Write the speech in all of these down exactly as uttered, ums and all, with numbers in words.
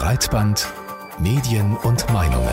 Breitband, Medien und Meinungen.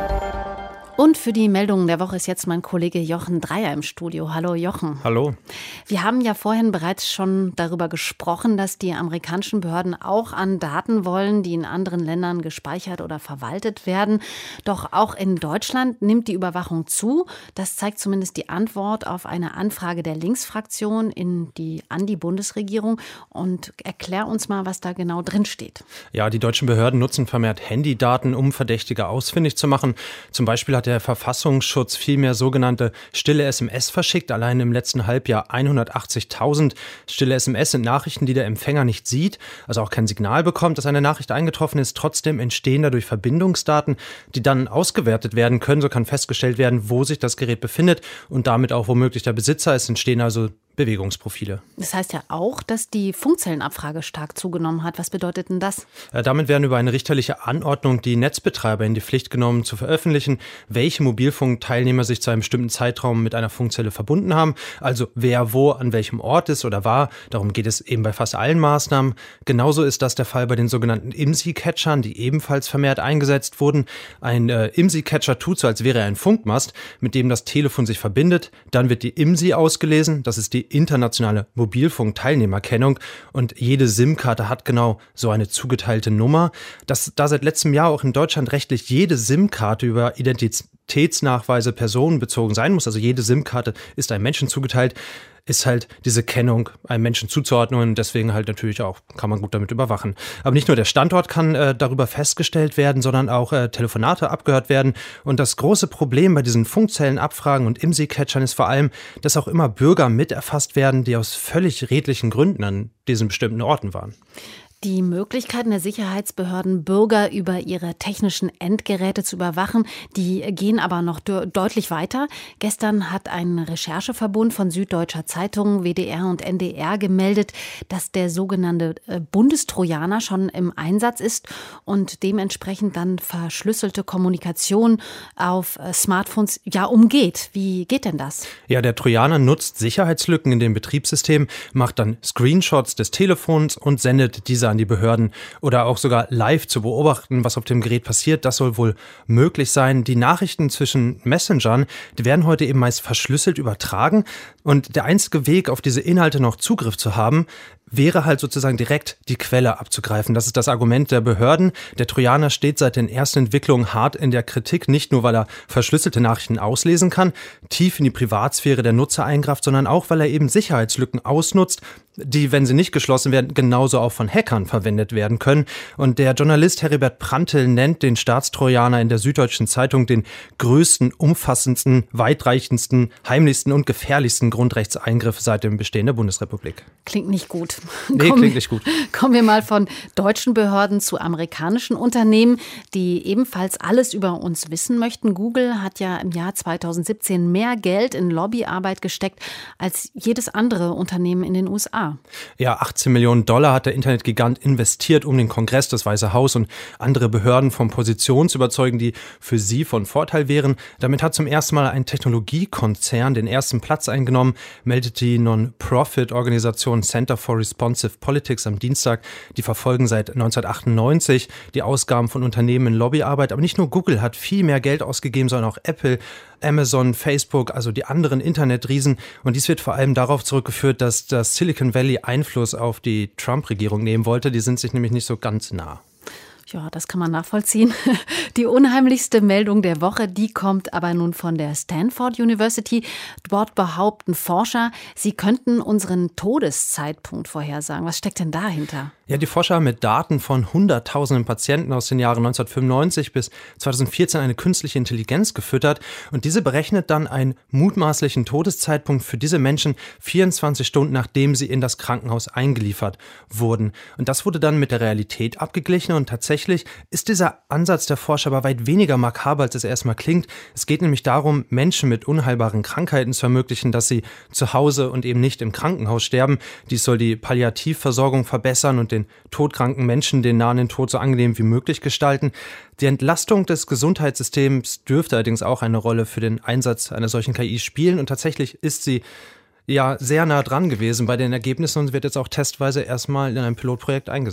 Und für die Meldungen der Woche ist jetzt mein Kollege Jochen Dreier im Studio. Hallo Jochen. Hallo. Wir haben ja vorhin bereits schon darüber gesprochen, dass die amerikanischen Behörden auch an Daten wollen, die in anderen Ländern gespeichert oder verwaltet werden. Doch auch in Deutschland nimmt die Überwachung zu. Das zeigt zumindest die Antwort auf eine Anfrage der Linksfraktion in die, an die Bundesregierung. Und erklär uns mal, was da genau drin steht. Ja, die deutschen Behörden nutzen vermehrt Handydaten, um Verdächtige ausfindig zu machen. Zum Beispiel hat der Verfassungsschutz vielmehr sogenannte stille S M S verschickt. Allein im letzten Halbjahr hundertachtzigtausend. Stille S M S sind Nachrichten, die der Empfänger nicht sieht, also auch kein Signal bekommt, dass eine Nachricht eingetroffen ist. Trotzdem entstehen dadurch Verbindungsdaten, die dann ausgewertet werden können. So kann festgestellt werden, wo sich das Gerät befindet und damit auch womöglich der Besitzer. Es entstehen also Bewegungsprofile. Das heißt ja auch, dass die Funkzellenabfrage stark zugenommen hat. Was bedeutet denn das? Äh, damit werden über eine richterliche Anordnung die Netzbetreiber in die Pflicht genommen, zu veröffentlichen, welche Mobilfunkteilnehmer sich zu einem bestimmten Zeitraum mit einer Funkzelle verbunden haben. Also wer wo an welchem Ort ist oder war. Darum geht es eben bei fast allen Maßnahmen. Genauso ist das der Fall bei den sogenannten I M S I-Catchern, die ebenfalls vermehrt eingesetzt wurden. Ein äh, I M S I-Catcher tut so, als wäre er ein Funkmast, mit dem das Telefon sich verbindet. Dann wird die I M S I ausgelesen. Das ist die internationale Mobilfunkteilnehmerkennung, und jede SIM-Karte hat genau so eine zugeteilte Nummer. Dass da seit letztem Jahr auch in Deutschland rechtlich jede SIM-Karte über Identitätsnachweise personenbezogen sein muss, also jede SIM-Karte ist einem Menschen zugeteilt, ist halt diese Kennung einem Menschen zuzuordnen, und deswegen halt natürlich auch, kann man gut damit überwachen. Aber nicht nur der Standort kann äh, darüber festgestellt werden, sondern auch äh, Telefonate abgehört werden. Und das große Problem bei diesen Funkzellenabfragen und I M S I-Catchern ist vor allem, dass auch immer Bürger mit erfasst werden, die aus völlig redlichen Gründen an diesen bestimmten Orten waren. Die Möglichkeiten der Sicherheitsbehörden, Bürger über ihre technischen Endgeräte zu überwachen, die gehen aber noch de- deutlich weiter. Gestern hat ein Rechercheverbund von Süddeutscher Zeitung, W D R und N D R gemeldet, dass der sogenannte äh, Bundestrojaner schon im Einsatz ist und dementsprechend dann verschlüsselte Kommunikation auf äh, Smartphones ja umgeht. Wie geht denn das? Ja, der Trojaner nutzt Sicherheitslücken in dem Betriebssystem, macht dann Screenshots des Telefons und sendet diese an die Behörden, oder auch sogar live zu beobachten, was auf dem Gerät passiert. Das soll wohl möglich sein. Die Nachrichten zwischen Messengern, die werden heute eben meist verschlüsselt übertragen, und der einzige Weg, auf diese Inhalte noch Zugriff zu haben, wäre halt sozusagen direkt die Quelle abzugreifen. Das ist das Argument der Behörden. Der Trojaner steht seit den ersten Entwicklungen hart in der Kritik, nicht nur, weil er verschlüsselte Nachrichten auslesen kann, tief in die Privatsphäre der Nutzer eingreift, sondern auch, weil er eben Sicherheitslücken ausnutzt, die, wenn sie nicht geschlossen werden, genauso auch von Hackern verwendet werden können. Und der Journalist Heribert Prantl nennt den Staatstrojaner in der Süddeutschen Zeitung den größten, umfassendsten, weitreichendsten, heimlichsten und gefährlichsten Grundrechtseingriff seit dem Bestehen der Bundesrepublik. Klingt nicht gut. Nee, kommen, klingt nicht gut. Kommen wir mal von deutschen Behörden zu amerikanischen Unternehmen, die ebenfalls alles über uns wissen möchten. Google hat ja im Jahr zweitausendsiebzehn mehr Geld in Lobbyarbeit gesteckt als jedes andere Unternehmen in den U S A. Ja, achtzehn Millionen Dollar hat der Internetgigant investiert, um den Kongress, das Weiße Haus und andere Behörden von Positionen zu überzeugen, die für sie von Vorteil wären. Damit hat zum ersten Mal ein Technologiekonzern den ersten Platz eingenommen, meldet die Non-Profit-Organisation Center for Responsive Politics am Dienstag. Die verfolgen seit neunzehnhundertachtundneunzig die Ausgaben von Unternehmen in Lobbyarbeit. Aber nicht nur Google hat viel mehr Geld ausgegeben, sondern auch Apple, Amazon, Facebook, also die anderen Internetriesen. Und dies wird vor allem darauf zurückgeführt, dass das Silicon Valley Einfluss auf die Trump-Regierung nehmen wollte. Die sind sich nämlich nicht so ganz nah. Ja, das kann man nachvollziehen. Die unheimlichste Meldung der Woche, die kommt aber nun von der Stanford University. Dort behaupten Forscher, sie könnten unseren Todeszeitpunkt vorhersagen. Was steckt denn dahinter? Ja, die Forscher haben mit Daten von hunderttausenden Patienten aus den Jahren neunzehnhundertfünfundneunzig bis zweitausendvierzehn eine künstliche Intelligenz gefüttert, und diese berechnet dann einen mutmaßlichen Todeszeitpunkt für diese Menschen vierundzwanzig Stunden, nachdem sie in das Krankenhaus eingeliefert wurden. Und das wurde dann mit der Realität abgeglichen, und tatsächlich ist dieser Ansatz der Forscher aber weit weniger makaber, als es erstmal klingt. Es geht nämlich darum, Menschen mit unheilbaren Krankheiten zu ermöglichen, dass sie zu Hause und eben nicht im Krankenhaus sterben. Dies soll die Palliativversorgung verbessern und den todkranken Menschen den nahen Tod so angenehm wie möglich gestalten. Die Entlastung des Gesundheitssystems dürfte allerdings auch eine Rolle für den Einsatz einer solchen K I spielen, und tatsächlich ist sie ja sehr nah dran gewesen bei den Ergebnissen und wird jetzt auch testweise erstmal in einem Pilotprojekt eingesetzt.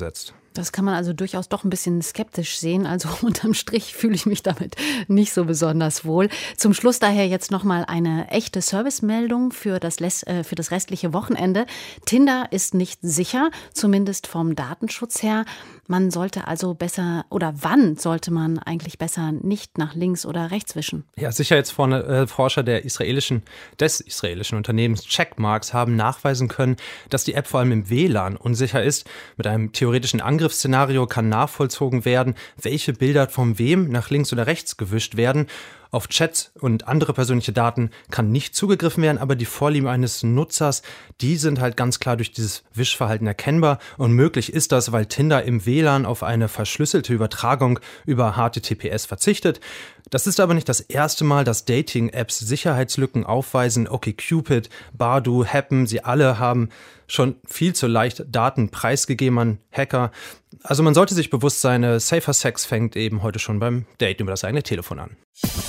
Das kann man also durchaus doch ein bisschen skeptisch sehen. Also unterm Strich fühle ich mich damit nicht so besonders wohl. Zum Schluss daher jetzt nochmal eine echte Servicemeldung für das, äh, für das restliche Wochenende. Tinder ist nicht sicher, zumindest vom Datenschutz her. Man sollte also besser, oder wann sollte man eigentlich besser nicht nach links oder rechts wischen? Ja, Sicherheitsforscher der israelischen, des israelischen Unternehmens Checkmarks haben nachweisen können, dass die App vor allem im W L A N unsicher ist. Mit einem theoretischen Angriff Angriffsszenario kann nachvollzogen werden, welche Bilder von wem nach links oder rechts gewischt werden. Auf Chats und andere persönliche Daten kann nicht zugegriffen werden, aber die Vorlieben eines Nutzers, die sind halt ganz klar durch dieses Wischverhalten erkennbar. Und möglich ist das, weil Tinder im W L A N auf eine verschlüsselte Übertragung über H T T P S verzichtet. Das ist aber nicht das erste Mal, dass Dating-Apps Sicherheitslücken aufweisen. OkCupid, Badoo, Happen, sie alle haben schon viel zu leicht Daten preisgegeben an Hacker. Also man sollte sich bewusst sein, Safer Sex fängt eben heute schon beim Daten über das eigene Telefon an.